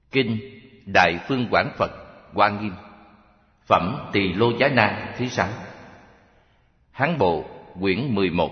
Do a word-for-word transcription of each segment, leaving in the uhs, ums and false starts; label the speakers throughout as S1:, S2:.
S1: Kinh Đại Phương Quảng Phật Hoa Nghiêm, Phẩm Tỳ Lô Giá Na thứ sáu, Hán Bộ quyển mười một.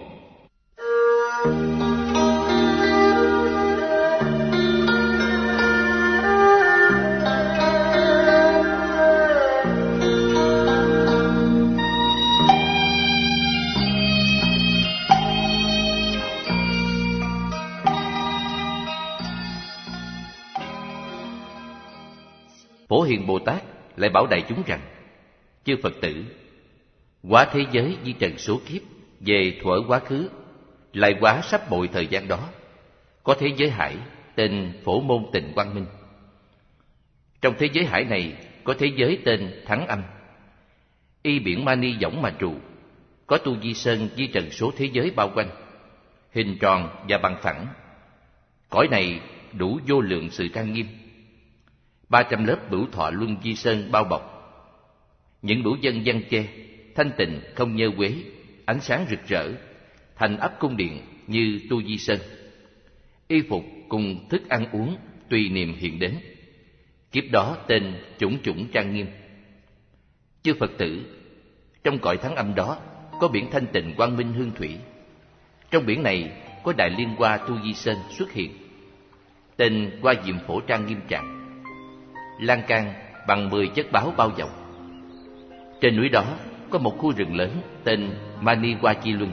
S1: Phổ Hiền Bồ Tát lại bảo đại chúng rằng: chư Phật tử, quá thế giới di trần số kiếp về thuở quá khứ, lại quá sắp bội thời gian đó, có thế giới hải tên Phổ Môn Tịnh Quang Minh. Trong thế giới hải này có thế giới tên Thắng Âm, y biển mani võng mà trụ, có tu di sơn di trần số thế giới bao quanh, hình tròn và bằng phẳng. Cõi này đủ vô lượng sự trang nghiêm, ba trăm lớp bửu thọ luân di sơn bao bọc, những bửu dân văn che, thanh tịnh không nhơ quế, ánh sáng rực rỡ, thành ấp cung điện như tu di sơn. Y phục cùng thức ăn uống tùy niệm hiện đến, kiếp đó tên chủng chủng trang nghiêm. Chư Phật tử, trong cõi Thắng Âm đó có biển thanh tịnh quang minh hương thủy. Trong biển này có đại liên hoa tu di sơn xuất hiện, tên Hoa Diệm Phổ trang nghiêm trạng, lan can bằng mười chất báo bao vọng. Trên núi đó có một khu rừng lớn tên Mani Hoa Chi Luân.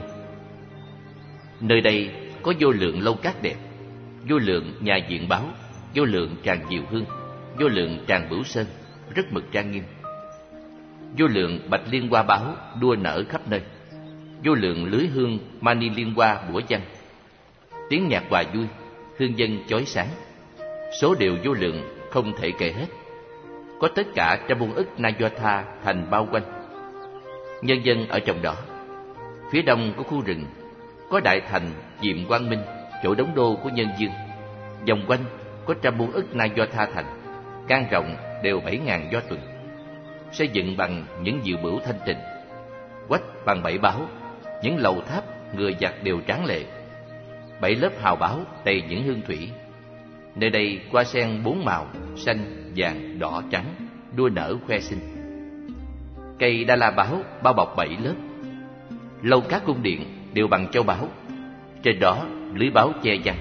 S1: Nơi đây có vô lượng lâu cát đẹp, vô lượng nhà diện báo, vô lượng tràng diệu hương, vô lượng tràng bửu sơn, rất mực trang nghiêm. Vô lượng bạch liên hoa báo đua nở khắp nơi, vô lượng lưới hương mani liên hoa bủa văng. Tiếng nhạc hòa vui, hương dân chói sáng, số đều vô lượng không thể kể hết. Có tất cả trăm muôn ức na do tha thành bao quanh, nhân dân ở trong đó. Phía đông có khu rừng, có đại thành Diệm Quang Minh, chỗ đóng đô của nhân dương. Vòng quanh có trăm muôn ức na do tha thành, can rộng đều bảy ngàn do tuần, xây dựng bằng những diệu bửu thanh tịnh, quách bằng bảy báo, những lầu tháp ngựa giặc đều tráng lệ, bảy lớp hào báo đầy những hương thủy. Nơi đây hoa sen bốn màu, xanh, vàng, đỏ, trắng, đua nở khoe xinh. Cây đa la báo bao bọc bảy lớp. Lâu các cung điện đều bằng châu báu, trên đó lưới báo che chắn.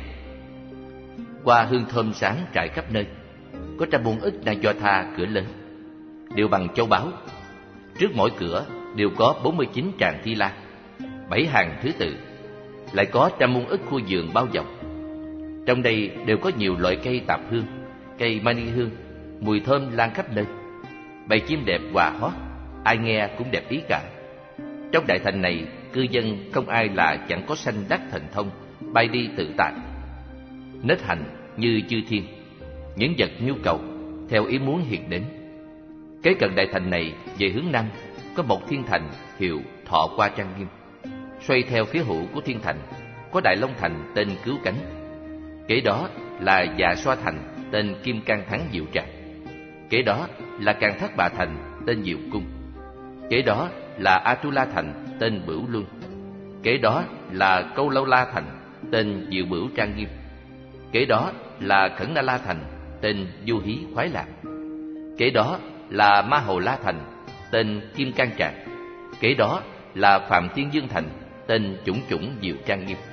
S1: Hoa hương thơm sáng trải khắp nơi, có trăm muôn ức na do tha cửa lớn, đều bằng châu báu. Trước mỗi cửa đều có bốn mươi chín tràng thi la, bảy hàng thứ tự, lại có trăm muôn ức khu vườn bao vọng. Trong đây đều có nhiều loại cây tạp hương, cây mani hương, mùi thơm lan khắp nơi. Bầy chim đẹp hòa hót, ai nghe cũng đẹp ý cả. Trong đại thành này, cư dân không ai là chẳng có sanh đắc thần thông, bay đi tự tại, nết hành như chư thiên, những vật nhu cầu theo ý muốn hiện đến. Kế cận đại thành này về hướng nam có một thiên thành hiệu Thọ Qua trang nghiêm. Xoay theo phía hữu của thiên thành có đại long thành tên Cứu Cánh. Kế đó là Dạ Xoa thành tên Kim Cang Thắng Diệu Tràng. Kế đó là Càn Thất Bà thành tên Diệu Cung. Kế đó là Atula thành tên Bửu Luân. Kế đó là Câu Lâu La thành tên Diệu Bửu trang nghiêm. Kế đó là Khẩn Na La thành tên Du Hí khoái lạc. Kế đó là Ma Hồ La thành tên Kim Cang Tràng. Kế đó là Phạm Thiên Dương thành tên Chủng Chủng Diệu trang nghiêm.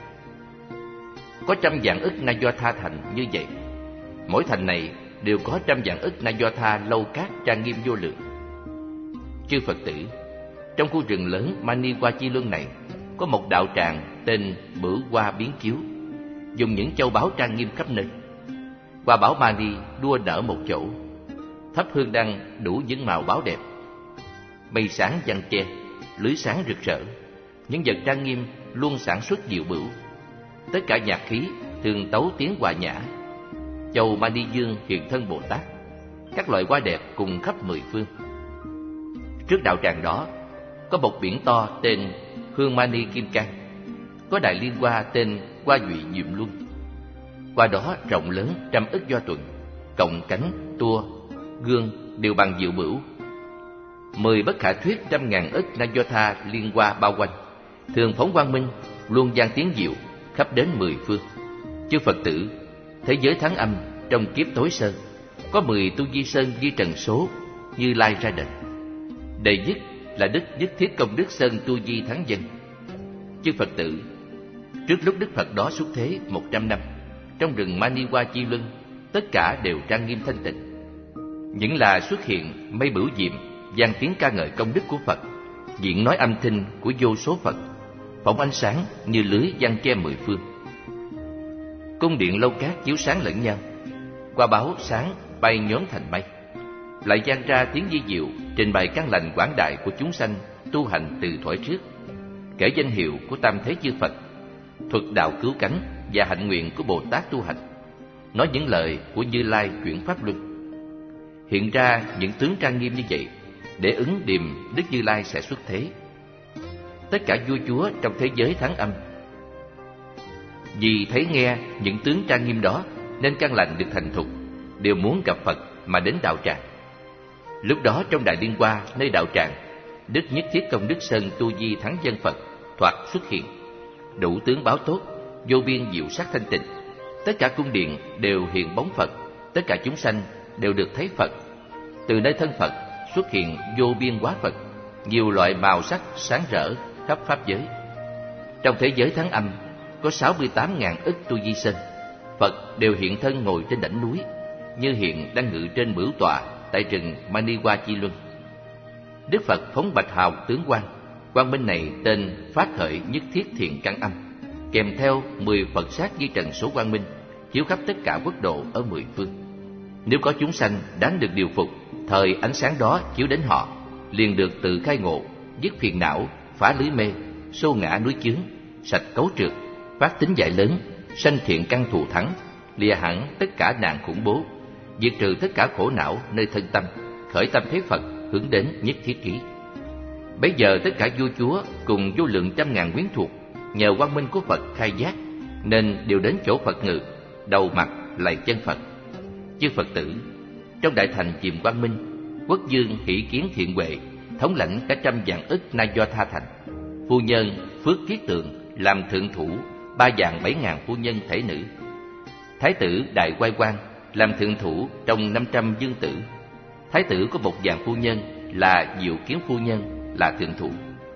S1: Có trăm vạn ức na do tha thành như vậy. Mỗi thành này đều có trăm vạn ức na do tha lâu cát trang nghiêm vô lượng. Chư Phật tử, trong khu rừng lớn Mani Hoa Chi Luân này có một đạo tràng tên Bửu Hoa Biến Chiếu, dùng những châu báu trang nghiêm khắp nơi. Hoa bảo mani đua nở một chỗ, thắp hương đăng đủ những màu báo đẹp. Mây sáng giăng che, lưới sáng rực rỡ, những vật trang nghiêm luôn sản xuất diệu bửu. Tất cả nhạc khí thường tấu tiếng hòa nhã. Châu Mani Dương hiện thân Bồ Tát, các loại hoa đẹp cùng khắp mười phương. Trước đạo tràng đó có một biển to tên Hương Mani Kim Cang, có đại liên hoa tên Hoa Duy Diệm Luân. Hoa đó rộng lớn trăm ức do tuần, cọng cánh, tua, gương đều bằng diệu bửu. Mười bất khả thuyết trăm ngàn ức na do tha liên hoa bao quanh, thường phóng quang minh, luôn vang tiếng diệu khắp đến mười phương. Chư Phật tử, thế giới Thắng Âm trong kiếp tối sơ có mười tu di sơn di trần số Như Lai ra đời. Đệ nhất là Đức Nhất Thiết Công Đức Sơn Tu Di Thắng Dân. Chư Phật tử, trước lúc Đức Phật đó xuất thế một trăm năm, trong rừng Maniwa Chi Luân, tất cả đều trang nghiêm thanh tịnh. Những là xuất hiện mây bửu diệm, vang tiếng ca ngợi công đức của Phật, diễn nói âm thanh của vô số Phật, phóng ánh sáng như lưới giăng che mười phương. Cung điện lâu cát chiếu sáng lẫn nhau, qua báo sáng bay nhốn thành mây, lại vang ra tiếng di diệu trình bày căn lành quảng đại của chúng sanh tu hành từ thuở trước, kể danh hiệu của tam thế chư Phật, thuật đạo cứu cánh và hạnh nguyện của Bồ Tát tu hành, nói những lời của Như Lai chuyển pháp luân. Hiện ra những tướng trang nghiêm như vậy để ứng điềm Đức Như Lai sẽ xuất thế. Tất cả vua chúa trong thế giới tháng âm vì thấy nghe những tướng trang nghiêm đó nên căn lành được thành thục, đều muốn gặp Phật mà đến đạo tràng. Lúc đó trong Đại Liên Hoa nơi đạo tràng, Đức Nhất Thiết Công Đức Sơn Tu Di Thắng Dân Phật thoạt xuất hiện, đủ tướng báo tốt, vô biên diệu sắc thanh tịnh. Tất cả cung điện đều hiện bóng Phật, tất cả chúng sanh đều được thấy Phật. Từ nơi thân Phật xuất hiện vô biên hóa Phật, nhiều loại màu sắc sáng rỡ khắp pháp giới. Trong thế giới tháng âm có sáu mươi tám ngàn ức tu di sơn, Phật đều hiện thân ngồi trên đỉnh núi, như hiện đang ngự trên bửu tọa tại rừng Maniwa Chi Luân. Đức Phật phóng bạch hào tướng quang, quang minh này tên Phát Khởi Nhất Thiết Thiện Căn Âm, kèm theo mười Phật sát di trần số quang minh, chiếu khắp tất cả quốc độ ở mười phương. Nếu có chúng sanh đáng được điều phục, thời ánh sáng đó chiếu đến họ, liền được tự khai ngộ, dứt phiền não, phá lưới mê, xô ngã núi chướng, sạch cấu trượt, phát tính giải lớn, sanh thiện căn thù thắng, lìa hẳn tất cả nạn khủng bố, diệt trừ tất cả khổ não nơi thân tâm, khởi tâm thế Phật hướng đến nhất thiết ký. Bấy giờ tất cả vua chúa cùng vô lượng trăm ngàn quyến thuộc nhờ quang minh của Phật khai giác nên đều đến chỗ Phật ngự, đầu mặt lạy chân Phật. Chư Phật tử, trong đại thành chìm quang minh, quốc dương Hỷ Kiến Thiện Huệ thống lãnh cả trăm vạn ức na do tha thành, phu nhân Phước Kiết Tượng làm thượng thủ ba vạn bảy ngàn phu nhân thể nữ, thái tử Đại Quay Quang làm thượng thủ trong năm trăm dương tử, thái tử có một vạn phu nhân là Diệu Kiến phu nhân là thượng thủ.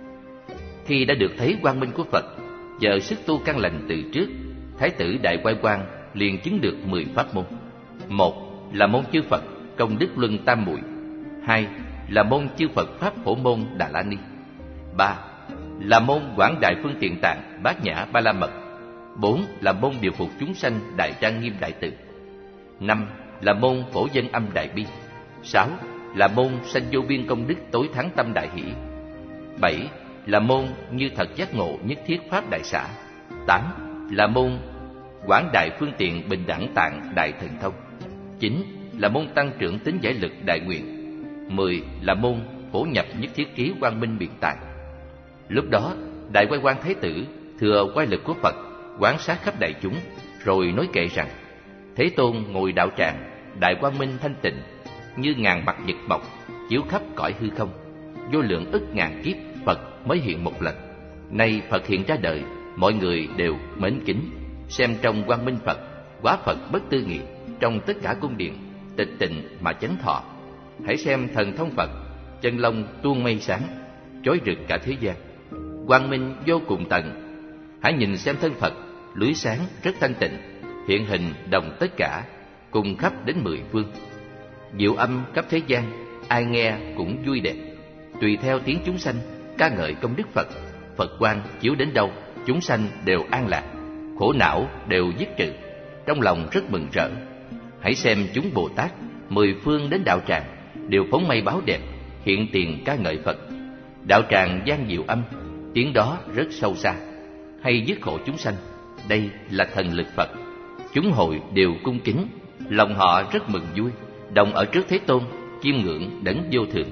S1: Khi đã được thấy quang minh của Phật, giờ sức tu căn lành từ trước, thái tử Đại Quay Quang liền chứng được mười pháp môn. Một là môn chư Phật công đức luân tam muội, hai là môn chư Phật pháp phổ môn Đà La Ni, ba là môn quảng đại phương tiện tạng bát nhã ba la mật, bốn là môn điều phục chúng sanh đại trang nghiêm đại từ, năm là môn phổ dân âm đại bi, sáu là môn sanh vô biên công đức tối thắng tâm đại hỷ, bảy là môn như thật giác ngộ nhất thiết pháp đại xả, tám là môn quảng đại phương tiện bình đẳng tạng đại thần thông, chín là môn tăng trưởng tính giải lực đại nguyện, mười là môn phổ nhập nhất thiết trí quang minh biện tạng. Lúc đó Đại Quay Quang Thái tử thừa quay lực của Phật quán sát khắp đại chúng, rồi nói kệ rằng: Thế Tôn ngồi đạo tràng, đại quang minh thanh tịnh, như ngàn mặt nhật mọc chiếu khắp cõi hư không, vô lượng ức ngàn kiếp Phật mới hiện một lần. Nay Phật hiện ra đời, mọi người đều mến kính, xem trong quang minh Phật, quá Phật bất tư nghị, trong tất cả cung điện tịch tịnh mà chánh thọ. Hãy xem thần thông Phật, chân long tuôn mây sáng, chói rực cả thế gian, quang minh vô cùng tận. Hãy nhìn xem thân Phật, lưới sáng rất thanh tịnh, hiện hình đồng tất cả, cùng khắp đến mười phương. Diệu âm khắp thế gian, ai nghe cũng vui đẹp. Tùy theo tiếng chúng sanh ca ngợi công đức Phật, Phật quang chiếu đến đâu, chúng sanh đều an lạc, khổ não đều dứt trừ, trong lòng rất mừng rỡ. Hãy xem chúng Bồ Tát mười phương đến đạo tràng, đều phóng mây báo đẹp, hiện tiền ca ngợi Phật. Đạo tràng vang diệu âm, tiếng đó rất sâu xa, hay dứt khổ chúng sanh. Đây là thần lực Phật. Chúng hội đều cung kính, lòng họ rất mừng vui, đồng ở trước Thế Tôn, chiêm ngưỡng đấng vô thượng.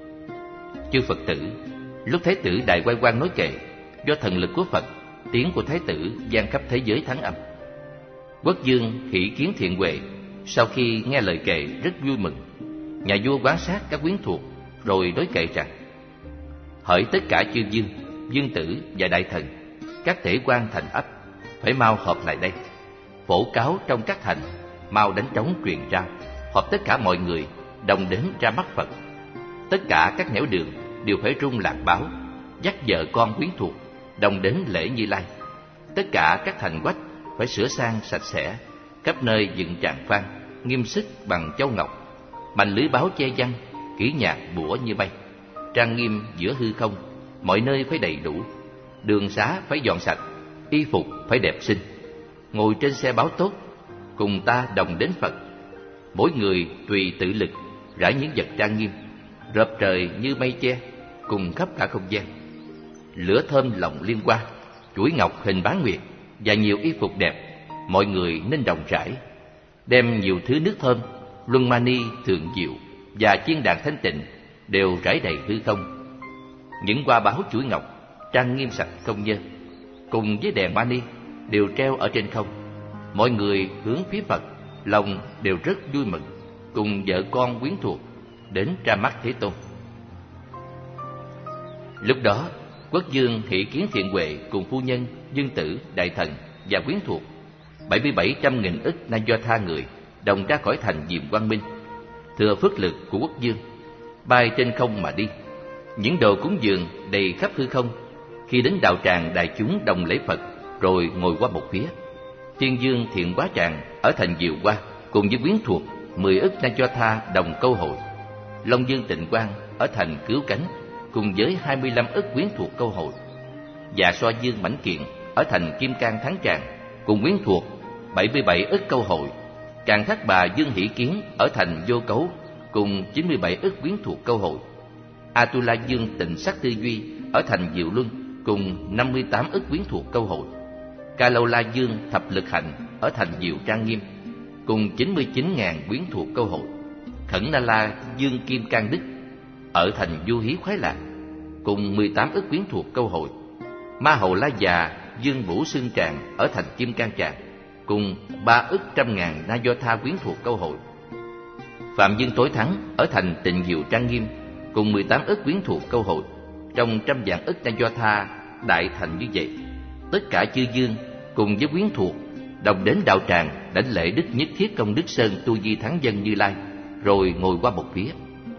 S1: Chư Phật tử, lúc Thái tử Đại Quay Quang nói kệ, do thần lực của Phật, tiếng của Thái tử vang khắp thế giới tháng âm. Quốc dương Hỷ Kiến Thiện Huệ sau khi nghe lời kệ rất vui mừng. Nhà vua quan sát các quyến thuộc, rồi đối kệ rằng: Hỡi tất cả chư dương, dương tử và đại thần, các thể quan thành ấp, phải mau họp lại đây, phổ cáo trong các thành, mau đánh trống truyền rao, họp tất cả mọi người đồng đến ra mắt Phật. Tất cả các nẻo đường đều phải rung lạc báo, dắt vợ con quyến thuộc đồng đến lễ Như Lai. Tất cả các thành quách phải sửa sang sạch sẽ, khắp nơi dựng tràng phan nghiêm sức bằng châu ngọc, mành lưới báo che chắn, kỹ nhạc bủa như bay, trang nghiêm giữa hư không. Mọi nơi phải đầy đủ, đường xá phải dọn sạch, y phục phải đẹp xinh. Ngồi trên xe báo tốt, cùng ta đồng đến Phật. Mỗi người tùy tự lực rải những vật trang nghiêm, rợp trời như mây che, cùng khắp cả không gian. Lửa thơm lộng liên hoa, chuỗi ngọc hình bán nguyệt và nhiều y phục đẹp, mọi người nên đồng rải. Đem nhiều thứ nước thơm, luân mani thường diệu và chiên đàn thanh tịnh đều rải đầy hư không. Những hoa báo chuỗi ngọc trang nghiêm sạch không nhơ, cùng với đèn mani đều treo ở trên không. Mọi người hướng phía Phật, lòng đều rất vui mừng, cùng vợ con quyến thuộc đến ra mắt Thế Tôn. Lúc đó, Quốc vương Hỷ Kiến Thiện Huệ cùng phu nhân, dương tử, đại thần và quyến thuộc bảy mươi bảy trăm nghìn ức na do tha người đồng ra khỏi thành Diệm Quang Minh, thừa phước lực của quốc vương, bay trên không mà đi. Những đồ cúng dường đầy khắp hư không. Khi đến đạo tràng, đại chúng đồng lễ Phật rồi ngồi qua một phía. Thiên vương Thiện Quá Tràng ở thành Diệu Hoa cùng với quyến thuộc mười ức na do tha đồng câu hội. Long vương Tịnh Quang ở thành Cứu Cánh cùng với hai mươi lăm ức quyến thuộc câu hội. Dạ Xoa vương Mãnh Kiện ở thành Kim Cang Thắng Tràng cùng quyến thuộc bảy mươi bảy ức câu hội. Càn Thác Bà vương Hỷ Kiến ở thành Vô Cấu cùng chín mươi bảy ức quyến thuộc câu hội. Atula vương Tịnh Sắc Tư Duy ở thành Diệu Luân cùng năm mươi tám ức quyến thuộc câu hội. Ca Lâu La vương Thập Lực Hạnh ở thành Diệu Trang Nghiêm cùng chín mươi chín ngàn quyến thuộc câu hội. Khẩn Na La vương Kim Cang Đức ở thành Du Hí Khoái Lạc cùng mười tám ức quyến thuộc câu hội. Ma Hầu La Già vương Vũ Xương Tràng ở thành Kim Cang Tràng cùng ba ức trăm ngàn na do tha quyến thuộc câu hội. Phạm vương Tối Thắng ở thành Tịnh Diệu Trang Nghiêm cùng mười tám ức quyến thuộc câu hội. Trong trăm vạn ức na do tha đại thành như vậy, tất cả chư vương cùng với quyến thuộc đồng đến đạo tràng đảnh lễ Đức Nhất Thiết Công Đức Sơn Tu Di Thắng Dân Như Lai, rồi ngồi qua một phía.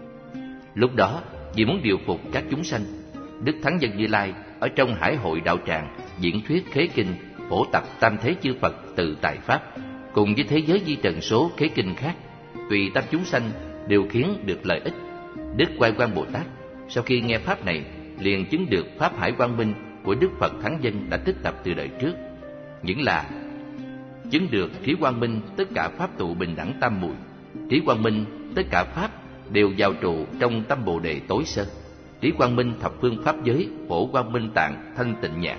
S1: Lúc đó, vì muốn điều phục các chúng sanh, Đức Thắng Dân Như Lai ở trong hải hội đạo tràng diễn thuyết khế kinh, phổ tập tam thế chư Phật tự tại pháp, cùng với thế giới di trần số khế kinh khác, tùy tâm chúng sanh đều khiến được lợi ích. Đức Quay Quang Bồ Tát sau khi nghe pháp này liền chứng được pháp hải quang minh của Đức Phật Thắng Dân đã tích tập từ đời trước, những là chứng được trí quang minh tất cả pháp tụ bình đẳng tam muội, trí quang minh tất cả pháp đều vào trụ trong tâm bồ đề tối sơ, trí quang minh thập phương pháp giới phổ quang minh tạng thanh tịnh nhãn,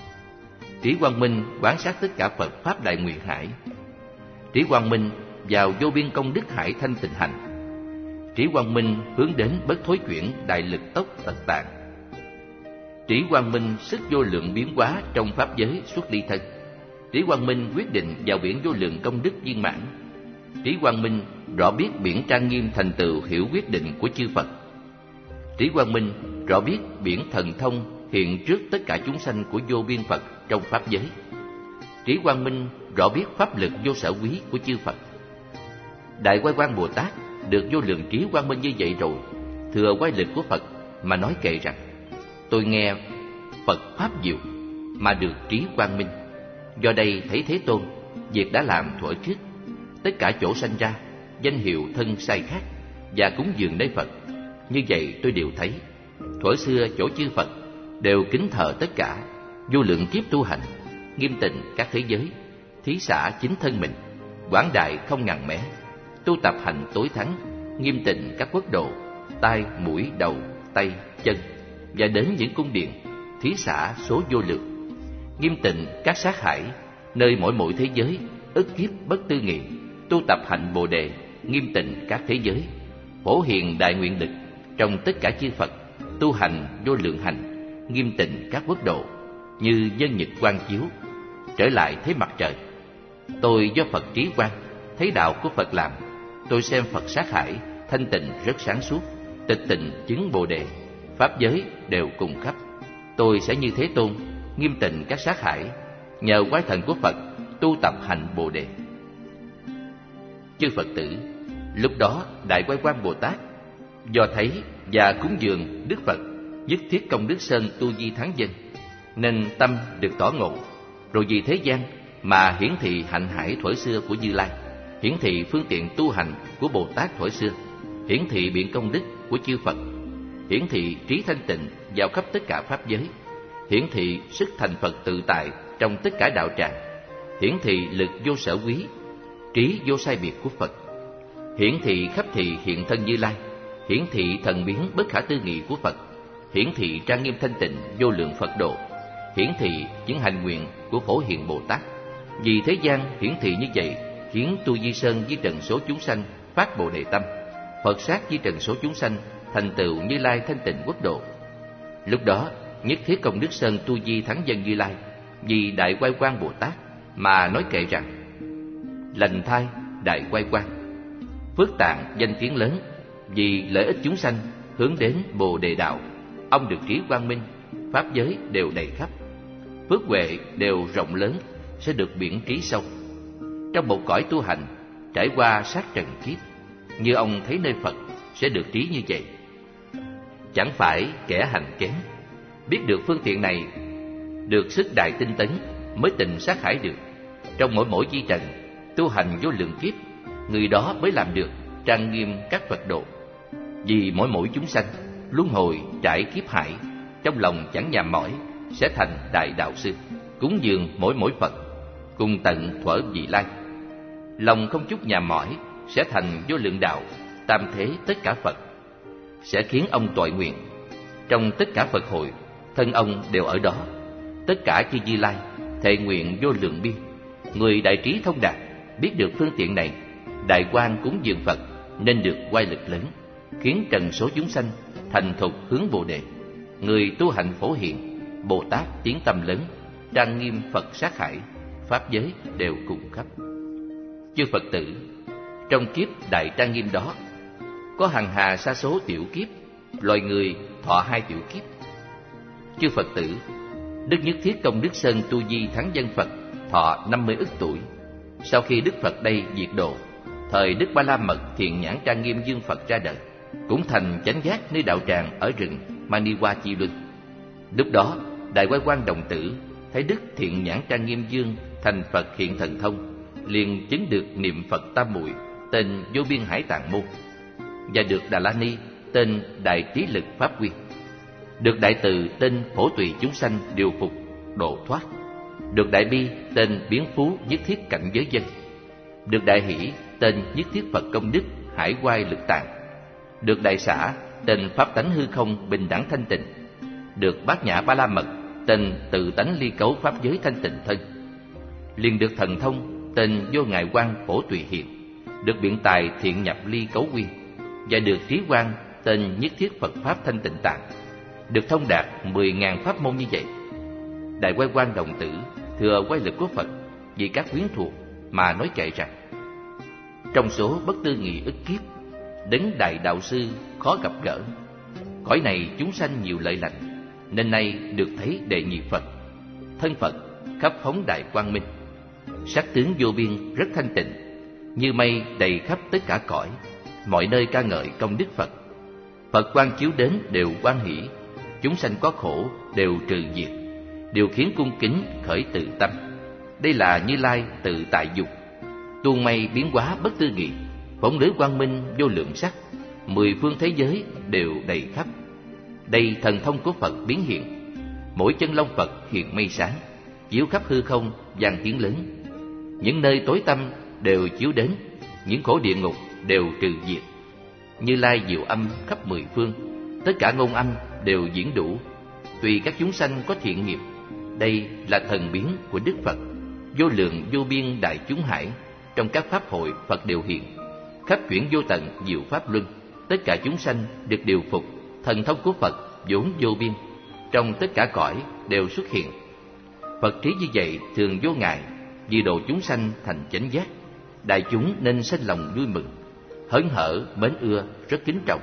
S1: trí quang minh quán sát tất cả Phật pháp đại nguyện hải, trí quang minh vào vô biên công đức hải thanh tịnh hành, trí quang minh hướng đến bất thối chuyển đại lực tốc tật tạng, trí quang minh sức vô lượng biến hóa trong pháp giới xuất ly thân, trí quang minh quyết định vào biển vô lượng công đức viên mãn, trí quang minh rõ biết biển trang nghiêm thành tựu hiểu quyết định của chư Phật, trí quang minh rõ biết biển thần thông hiện trước tất cả chúng sanh của vô biên Phật trong pháp giới, trí quang minh rõ biết pháp lực vô sở quý của chư Phật. Đại Quay Quang Bồ Tát được vô lượng trí quang minh như vậy rồi, thừa quay lực của Phật mà nói kệ rằng: tôi nghe Phật pháp diệu mà được trí quang minh. Do đây thấy Thế Tôn việc đã làm thuở trước, tất cả chỗ sanh ra danh hiệu thân sai khác và cúng dường nơi Phật, như vậy tôi đều thấy. Thuở xưa chỗ chư Phật đều kính thờ tất cả, vô lượng kiếp tu hành, nghiêm tịnh các thế giới, thí xả chính thân mình, quảng đại không ngần mé, tu tập hành tối thắng, nghiêm tịnh các quốc độ, tai, mũi, đầu, tay, chân, và đến những cung điện, thí xả số vô lượng, nghiêm tịnh các sát hải, nơi mỗi mỗi thế giới, ức kiếp bất tư nghị, tu tập hạnh bồ đề, nghiêm tịnh các thế giới, phổ hiền đại nguyện lực trong tất cả chư Phật, tu hành vô lượng hành, nghiêm tịnh các quốc độ, như nhân nhật quang chiếu, trở lại thấy mặt trời. Tôi do Phật trí quang, thấy đạo của Phật làm, tôi xem Phật sát hải, thanh tịnh rất sáng suốt, tịch tịnh chứng bồ đề, pháp giới đều cùng khắp. Tôi sẽ như Thế Tôn, nghiêm tịnh các sát hải, nhờ quái thần của Phật tu tập hành bồ đề. Chư Phật tử, Lúc đó Đại Quay Quang Bồ Tát do thấy và cúng dường Đức Phật nhất thiết công đức sơn tu di thắng dân, nên tâm được tỏ ngộ, rồi vì thế gian mà hiển thị hạnh hải thuở xưa của Như Lai, hiển thị phương tiện tu hành của Bồ Tát thuở xưa, hiển thị biện công đức của chư Phật, hiển thị trí thanh tịnh vào khắp tất cả pháp giới, hiển thị sức thành Phật tự tại trong tất cả đạo tràng, hiển thị lực vô sở quý, trí vô sai biệt của Phật, hiển thị khắp thị hiện thân Như Lai, hiển thị thần biến bất khả tư nghị của Phật, hiển thị trang nghiêm thanh tịnh vô lượng Phật độ, hiển thị những hành nguyện của Phổ Hiền Bồ Tát. Vì thế gian hiển thị như vậy, khiến tu di sơn với trần số chúng sanh phát Bồ Đề tâm, Phật sát với trần số chúng sanh thành tựu Như Lai thanh tịnh quốc độ. Lúc đó nhất thiết công đức sơn tu di thắng dân Như Lai vì Đại Quay Quang Bồ Tát mà nói kệ rằng: lành thai Đại Quay Quang, phước tạng danh tiếng lớn, vì lợi ích chúng sanh hướng đến Bồ Đề đạo, ông được trí quang minh, pháp giới đều đầy khắp, phước huệ đều rộng lớn, sẽ được biển trí sâu. Trong một cõi tu hành trải qua sát trần kiếp, như ông thấy nơi Phật sẽ được trí như vậy. Chẳng phải kẻ hành kém, biết được phương tiện này, được sức đại tinh tấn mới tình sát hải được. Trong mỗi mỗi chi trần tu hành vô lượng kiếp, người đó mới làm được trang nghiêm các Phật độ. Vì mỗi mỗi chúng sanh luân hồi trải kiếp hải, trong lòng chẳng nhàm mỏi, sẽ thành đại đạo sư, cúng dường mỗi mỗi Phật cùng tận thuở vị lai. Lòng không chút nhàm mỏi, sẽ thành vô lượng đạo, tam thế tất cả Phật, sẽ khiến ông toại nguyện. Trong tất cả Phật hội, thân ông đều ở đó. Tất cả chư Như Lai thệ nguyện vô lượng biên. Người đại trí thông đạt biết được phương tiện này, đại quan cúng dường Phật nên được oai lực lớn, khiến trần số chúng sanh thành thục hướng Bồ Đề. Người tu hành Phổ Hiền Bồ Tát tiếng tâm lớn, trang nghiêm Phật sát hải, pháp giới đều cùng khắp. Chư Phật tử, trong kiếp đại trang nghiêm đó, có hằng hà sa số tiểu kiếp, loài người thọ hai tiểu kiếp. Chư Phật tử, Đức Nhất Thiết Công Đức Sơn Tu Di Thắng Dân Phật thọ năm mươi ức tuổi. Sau khi Đức Phật đây diệt độ, thời Đức Ba La Mật Thiện Nhãn Trang Nghiêm Dương Phật ra đời, cũng thành chánh giác nơi đạo tràng ở rừng Maniwa Chi Luân. Lúc đó Đại Quay Quang Đồng Tử thấy Đức Thiện Nhãn Trang Nghiêm Dương thành Phật hiện thần thông, liền chứng được niệm Phật tam muội tên Vô Biên Hải Tạng Môn, và được Đà La Ni tên Đại Trí Lực Pháp Quy, được Đại Từ tên Phổ Tùy Chúng Sanh Điều Phục Độ Thoát, được Đại Bi tên Biến Phú Nhất Thiết Cảnh Giới Dân, được Đại Hỷ tên Nhất Thiết Phật Công Đức Hải Quai Lực Tạng, được Đại Xả tên Pháp Tánh Hư Không Bình Đẳng Thanh Tịnh, được Bát Nhã Ba La Mật tên Tự Tánh Ly Cấu Pháp Giới Thanh Tịnh Thân, liền được thần thông tên Vô Ngại Quang Phổ Tùy Hiện, được biện tài Thiện Nhập Ly Cấu Quy, và được trí quang tên Nhất Thiết Phật Pháp Thanh Tịnh Tạng, được thông đạt mười ngàn pháp môn như vậy. Đại Quay Quang Đồng Tử thừa quay lực của Phật vì các quyến thuộc mà nói kệ rằng: trong số bất tư nghị ức kiếp, đấng đại đạo sư khó gặp gỡ. Cõi này chúng sanh nhiều lợi lành, nên nay được thấy đệ nhị Phật. Thân Phật khắp phóng đại quang minh, sắc tướng vô biên rất thanh tịnh, như mây đầy khắp tất cả cõi, mọi nơi ca ngợi công đức Phật. Phật quang chiếu đến đều hoan hỷ, chúng sanh có khổ đều trừ diệt, điều khiến cung kính khởi tự tâm. Đây là Như Lai tự tại dục, tuôn mây biến hóa bất tư nghị, phóng lưới quang minh vô lượng sắc, mười phương thế giới đều đầy khắp. Đây thần thông của Phật biến hiện, mỗi chân long Phật hiện mây sáng, chiếu khắp hư không vang tiếng lớn. Những nơi tối tăm đều chiếu đến, những khổ địa ngục đều trừ diệt. Như Lai diệu âm khắp mười phương, tất cả ngôn âm đều diễn đủ. Tùy các chúng sanh có thiện nghiệp, đây là thần biến của Đức Phật. Vô lượng vô biên đại chúng hải, trong các pháp hội Phật đều hiện, khắp chuyển vô tận diệu pháp luân, tất cả chúng sanh được điều phục. Thần thông của Phật vốn vô biên, trong tất cả cõi đều xuất hiện. Phật trí như vậy thường vô ngại, vì độ chúng sanh thành chánh giác. Đại chúng nên sinh lòng vui mừng, hớn hở mến ưa rất kính trọng.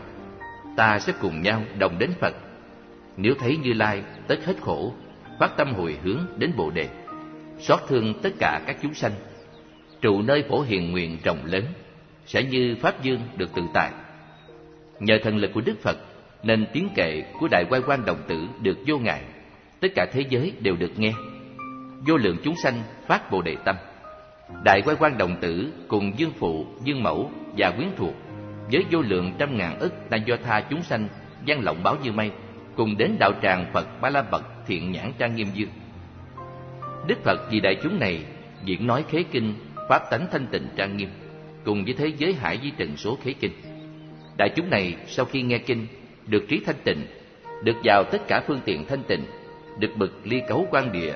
S1: Ta sẽ cùng nhau đồng đến Phật. Nếu thấy Như Lai tất hết khổ, phát tâm hồi hướng đến Bồ Đề, xót thương tất cả các chúng sanh, trụ nơi Phổ Hiền nguyện rộng lớn, sẽ như Pháp Dương được tự tại. Nhờ thần lực của Đức Phật nên tiếng kệ của Đại Oai Quang Đồng Tử được vô ngại, tất cả thế giới đều được nghe. Vô lượng chúng sanh phát Bồ Đề tâm. Đại Oai Quang Đồng Tử cùng Dương Phụ, Dương Mẫu và quyến thuộc với vô lượng trăm ngàn ức Na Do Tha chúng sanh vang lộng báo như mây, cùng đến đạo tràng Phật Ba La Mật Thiện Nhãn Trang Nghiêm Dương. Đức Phật vì đại chúng này diễn nói khế kinh pháp tánh thanh tịnh trang nghiêm, cùng với thế giới hải di trần số khế kinh. Đại chúng này sau khi nghe kinh được trí thanh tịnh, được vào tất cả phương tiện thanh tịnh, được bậc ly cấu quan địa,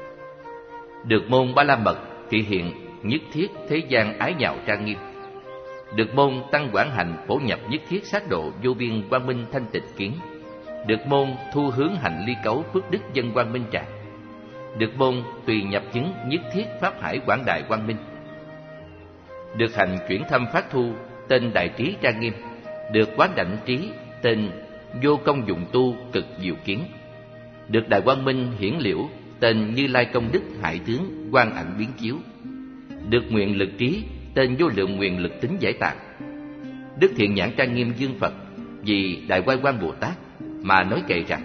S1: được môn Ba La Mật thị hiện nhất thiết thế gian ái nhạo trang nghiêm, được môn tăng quảng hành phổ nhập nhất thiết sát độ vô biên quang minh thanh tịnh kiến, được môn thu hướng hành ly cấu phước đức dân quang minh tràng, được môn tùy nhập chứng nhất thiết pháp hải quảng đại quang minh, được hành chuyển thâm phát thu tên đại trí trang nghiêm, được quán đảnh trí tên vô công dụng tu cực diệu kiến, được đại quang minh hiển liễu tên Như Lai công đức hải tướng quang ảnh biến chiếu, được nguyện lực trí tên vô lượng nguyện lực tính giải tạng. Đức Thiện Nhãn Trang Nghiêm Dương Phật vì Đại Oai Quang Bồ Tát mà nói kệ rằng: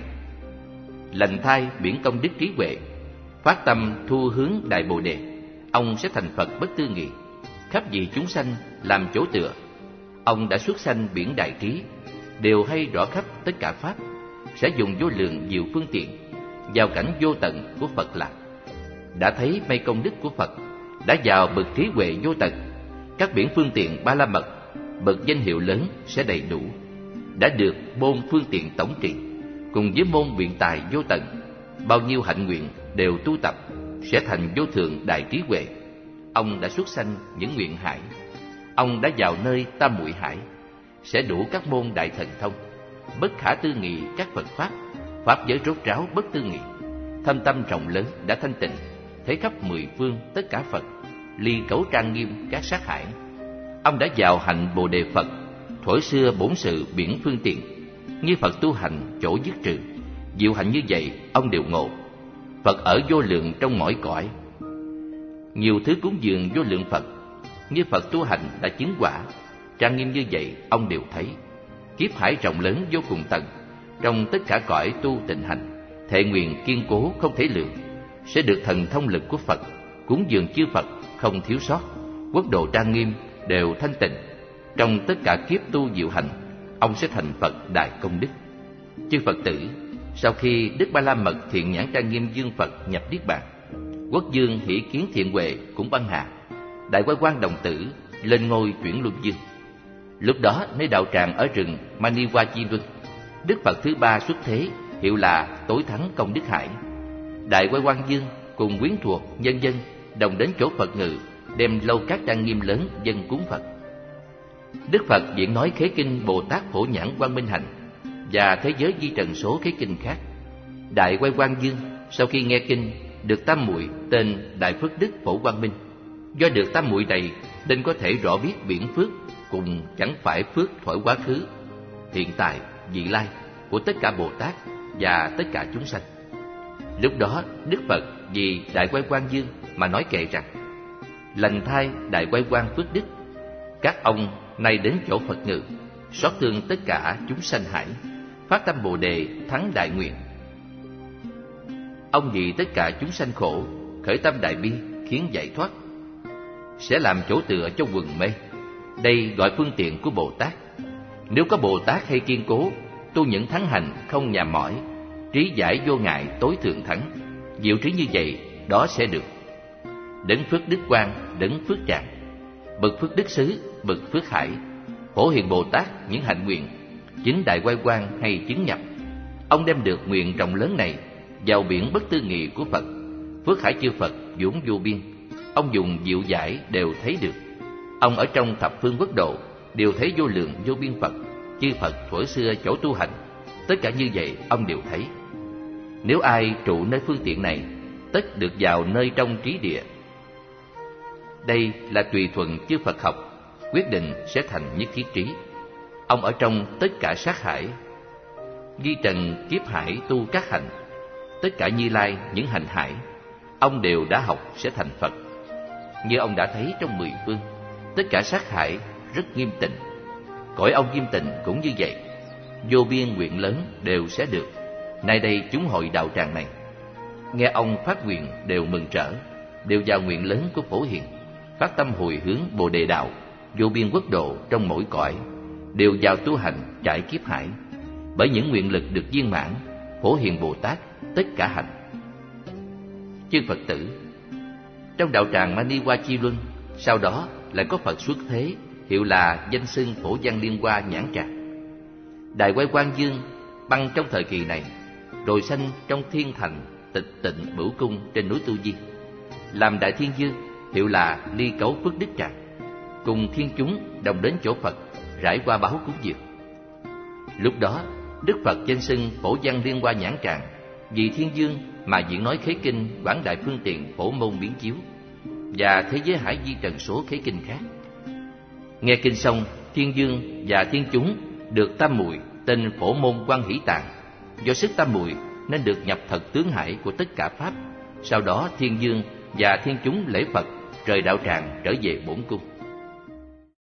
S1: lành thai biển công đức trí huệ, phát tâm thu hướng đại Bồ Đề, ông sẽ thành Phật bất tư nghị, khắp vì chúng sanh làm chỗ tựa. Ông đã xuất sanh biển đại trí, đều hay rõ khắp tất cả pháp, sẽ dùng vô lượng nhiều phương tiện vào cảnh vô tận của Phật lạc. Đã thấy mây công đức của Phật, đã vào bậc trí huệ vô tận, các biển phương tiện Ba La Mật, bậc danh hiệu lớn sẽ đầy đủ. Đã được môn phương tiện tổng trị, cùng với môn biện tài vô tận, bao nhiêu hạnh nguyện đều tu tập, sẽ thành vô thượng đại trí huệ. Ông đã xuất sanh những nguyện hải, ông đã vào nơi tam muội hải, sẽ đủ các môn đại thần thông, bất khả tư nghị các Phật pháp, pháp giới rốt ráo bất tư nghị. Thâm tâm rộng lớn đã thanh tịnh, thấy khắp mười phương tất cả Phật, ly cấu trang nghiêm các sát hải. Ông đã vào hạnh Bồ Đề Phật, thuở xưa bổn sự biển phương tiện, như Phật tu hành chỗ dứt trừ, diệu hạnh như vậy ông đều ngộ. Phật ở vô lượng trong mỗi cõi, nhiều thứ cúng dường vô lượng Phật, như Phật tu hành đã chứng quả, trang nghiêm như vậy ông đều thấy. Kiếp hải rộng lớn vô cùng tận, trong tất cả cõi tu tịnh hành, thệ nguyện kiên cố không thể lượng, sẽ được thần thông lực của Phật, cúng dường chư Phật không thiếu sót, quốc độ trang nghiêm đều thanh tịnh. Trong tất cả kiếp tu diệu hành, ông sẽ thành Phật đại công đức. Chư Phật tử, sau khi Đức Ba La Mật Thiện Nhãn Trang Nghiêm Dương Phật nhập niết bàn, Quốc Dương Hỷ Kiến Thiện Huệ cũng băng hà, Đại Oai Quang Đồng Tử lên ngôi chuyển luân dương. Lúc đó nơi đạo tràng ở rừng Maniwa Chi Luân, Đức Phật thứ ba xuất thế, hiệu là Tối Thắng Công Đức Hải. Đại Oai Quang Dương cùng quyến thuộc nhân dân đồng đến chỗ Phật ngự, đem lâu các trang nghiêm lớn dân cúng Phật. Đức Phật diễn nói khế kinh Bồ Tát Phổ Nhãn Quang Minh Hạnh và thế giới di trần số khế kinh khác. Đại Oai Quang Dương sau khi nghe kinh được tam muội tên Đại Phước Đức Phổ Quang Minh. Do được tam muội này nên có thể rõ biết biển phước, cùng chẳng phải phước thuở quá khứ, hiện tại, vị lai của tất cả Bồ Tát và tất cả chúng sanh. Lúc đó Đức Phật vì Đại Oai Quang Dương mà nói kệ rằng: lành thai Đại Oai Quang Phước Đức, các ông nay đến chỗ Phật ngự, xót thương tất cả chúng sanh hải, phát tâm Bồ Đề thắng đại nguyện. Ông vì tất cả chúng sanh khổ, khởi tâm đại bi khiến giải thoát, sẽ làm chỗ tựa cho quần mê. Đây gọi phương tiện của Bồ Tát. Nếu có Bồ Tát hay kiên cố, tu những thắng hành không nhàm mỏi, trí giải vô ngại tối thượng thắng, diệu trí như vậy, đó sẽ được. Đấng Phước Đức Quang, đấng Phước Tràng, bậc Phước Đức Xứ, bậc Phước Hải, phổ hiện Bồ Tát những hạnh nguyện, chính Đại Oai Quang hay chứng nhập. Ông đem được nguyện rộng lớn này vào biển bất tư nghị của Phật, Phước Hải chư Phật vốn vô biên. Ông dùng diệu giải đều thấy được. Ông ở trong thập phương quốc độ đều thấy vô lượng vô biên Phật, chư Phật thuở xưa chỗ tu hành, tất cả như vậy ông đều thấy. Nếu ai trụ nơi phương tiện này, tất được vào nơi trong trí địa. Đây là tùy thuận chư Phật học, quyết định sẽ thành nhất thiết trí. Ông ở trong tất cả sát hải, di trần kiếp hải tu các hành, tất cả Như Lai những hành hải, ông đều đã học sẽ thành Phật. Như ông đã thấy trong mười phương, tất cả sát hải rất nghiêm tịnh. Cõi ông nghiêm tịnh cũng như vậy, vô biên nguyện lớn đều sẽ được. Nay đây chúng hội đạo tràng này nghe ông phát nguyện đều mừng trở, đều vào nguyện lớn của Phổ Hiền, phát tâm hồi hướng Bồ Đề đạo, vô biên quốc độ trong mỗi cõi, đều vào tu hành trải kiếp hải. Bởi những nguyện lực được viên mãn, Phổ Hiền Bồ Tát tất cả hành. Chư Phật tử, trong đạo tràng Mani Hoa Chi Luân, sau đó lại có Phật xuất thế, hiệu là danh xưng Phổ Văn Liên Hoa Nhãn Tràng. Đại Quay Quang Dương băng trong thời kỳ này, rồi sanh trong thiên thành Tịch Tịnh Bửu Cung trên núi Tu Di, làm Đại Thiên Dương, hiệu là Ly Cấu Phước Đức Tràng, cùng thiên chúng đồng đến chỗ Phật rải qua báo cúng dường. Lúc đó Đức Phật danh xưng Phổ Văn Liên Hoa Nhãn Tràng, vì Thiên Dương mà diễn nói khế kinh Quảng Đại Phương Tiện Phổ Môn Biến Chiếu và thế giới hải di trần số khế kinh khác. Nghe kinh xong, Thiên Dương và thiên chúng được tam muội tên Phổ Môn Quan Hỷ Tạng, do sức tam muội nên được nhập thật tướng hải của tất cả pháp. Sau đó Thiên Dương và thiên chúng lễ Phật rời đạo tràng trở về bổn cung.